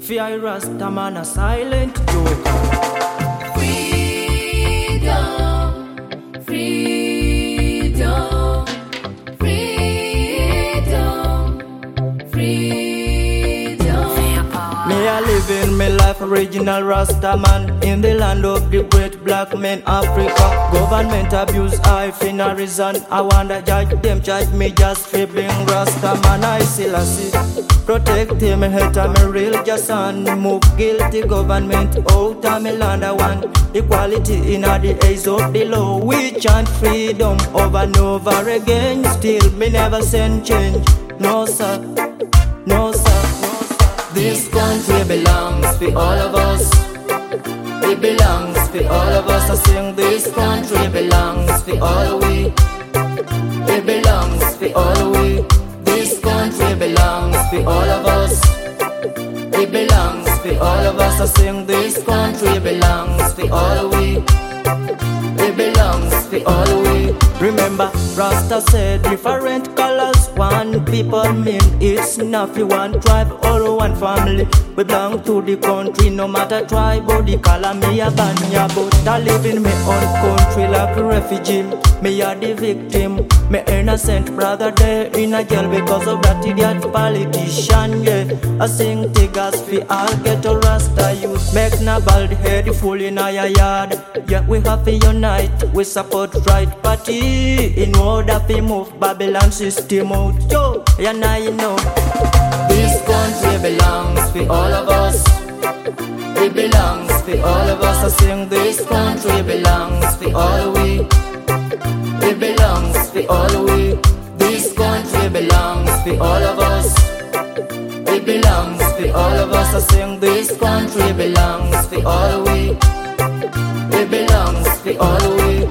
Fear Rasta man a silent joker. Freedom, freedom, freedom, freedom. Me a living my life original Rasta man in the land of the great black men Africa. Government abuse I finna reason. I wanna judge them, judge me just for being Rasta man. I still a see. Protect him, help me real just son. Move guilty government out of me land. I want equality in the eyes of the law. We chant freedom over and over again. Still me never send change. No sir, no sir, no sir. This country belongs for all of us. It belongs for all of us. I sing this country belongs for all we. It belongs for all we. This country belongs for all of us. It belongs for all of us. I sing this country belongs for all we. It belongs for all we. Remember, Rasta said different colors, one people mean it's not for one tribe or one family. We belong to the country, no matter tribe or the color. Me a Banya, but I live in my own country like a refugee. Me a the victim, me innocent brother there in a jail because of that idiot politician. Yeah, I sing tigers for all ghetto Rasta youth. Make na bald head full in our yard. Yeah, we have to unite, we support right party in order to move Babylon system out. Yo, yeah, now you know. This country belongs for all of us. It belongs for all of us. I sing this country belongs for all we. It belongs for all we. This country belongs for all of us. It belongs for all of us. I sing this country belongs for all we. It belongs for all we.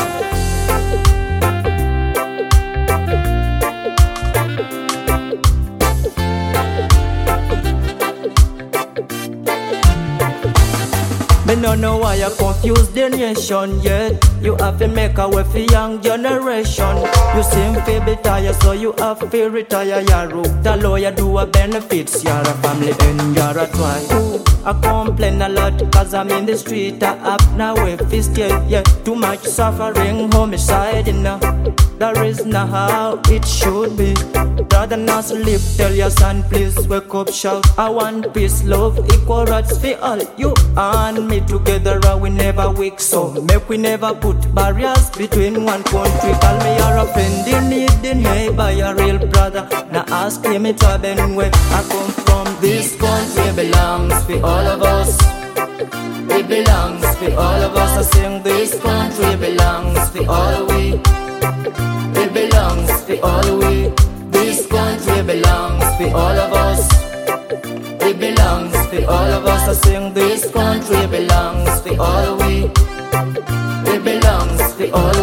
Me no know why you confuse the nation yet. You have to make a way for young generation. You seem to be tired, so you have to retire. You're the lawyer, do a benefits. You're a family and you're a tribe. I complain a lot cause I'm in the street. I have now a fist, yeah. Too much suffering, homicide, you know. That is not how it should be. Rather not sleep, tell your son please wake up, shout. I want peace, love, equal rights for all. You and me together we never wake. So make we never put barriers between one country. Call me your friend, you need the neighbor, your real brother. Now ask him to have where I come from. This country belongs for all of us. It belongs for all of us. I sing this country belongs for all we. It belongs for all we. This country belongs for all of us. It belongs for all of us. I sing this country belongs for all we. It belongs for all